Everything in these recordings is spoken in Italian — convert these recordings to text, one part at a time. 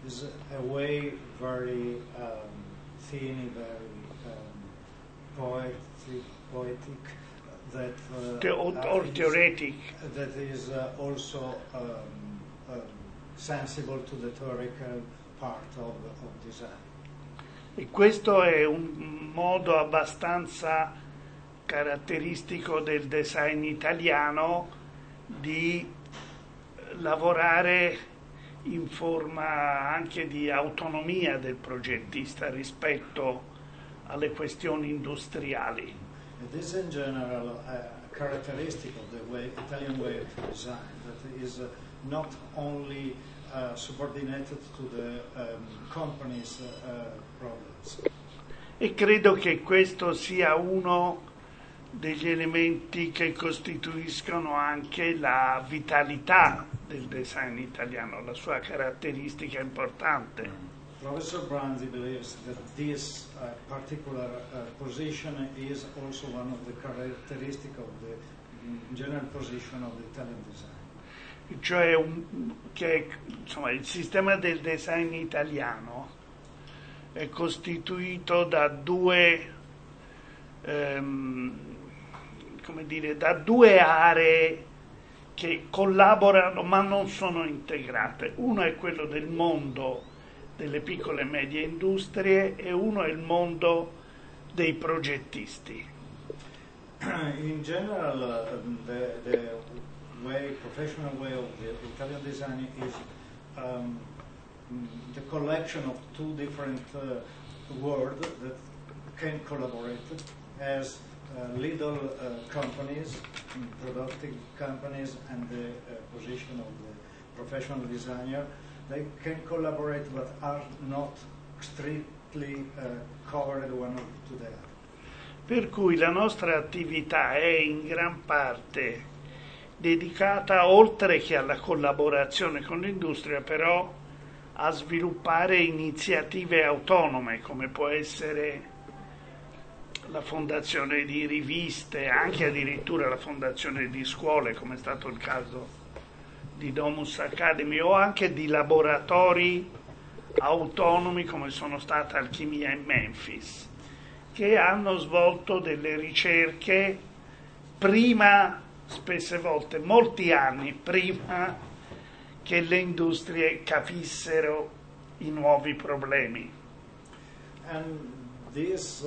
is a way very thin, very poetic that or theoretic. That is also sensible to the theoretical part of design. E questo è un modo abbastanza caratteristico del design italiano di lavorare in forma anche di autonomia del progettista rispetto alle questioni industriali. It is in general a characteristic of the Italian way of design that is not only subordinated to the company's problems. E credo che questo sia uno degli elementi che costituiscono anche la vitalità del design italiano, la sua caratteristica importante. Professor Branzi believes that this particular position is also one of the characteristics of the general position of the Italian design. Cioè che insomma, il sistema del design italiano è costituito da due aree che collaborano ma non sono integrate. Uno è quello del mondo delle piccole e medie industrie e uno è il mondo dei progettisti. In general, the professional way of the Italian design is the collection of two different worlds that can collaborate as little companies, productive companies, and the position of the professional designer. They can collaborate but are not strictly covered one to the other. Per cui la nostra attività è in gran parte dedicata, oltre che alla collaborazione con l'industria, però a sviluppare iniziative autonome, come può essere la fondazione di riviste, anche addirittura la fondazione di scuole, come è stato il caso di Domus Academy, o anche di laboratori autonomi come sono stata Alchimia e Memphis, che hanno svolto delle ricerche prima, spesse volte, molti anni prima che le industrie capissero i nuovi problemi. And this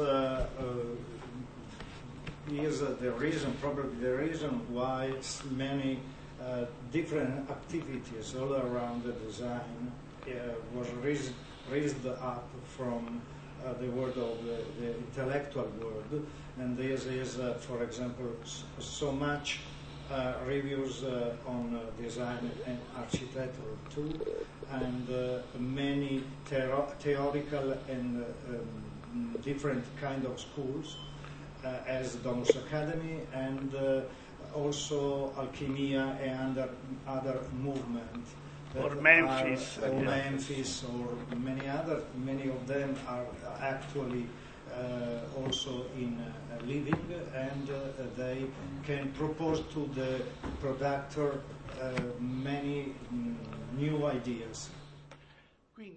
is the reason, probably the reason why many different activities all around the design was raised up from the world of the intellectual world, and this is, for example, so much reviews on design and architecture too, and many theoretical and different kind of schools as Domus Academy, and also Alchimia and other movements. Or Memphis. Or Memphis, or many of them are actually also in living, and they can propose to the productor many new ideas.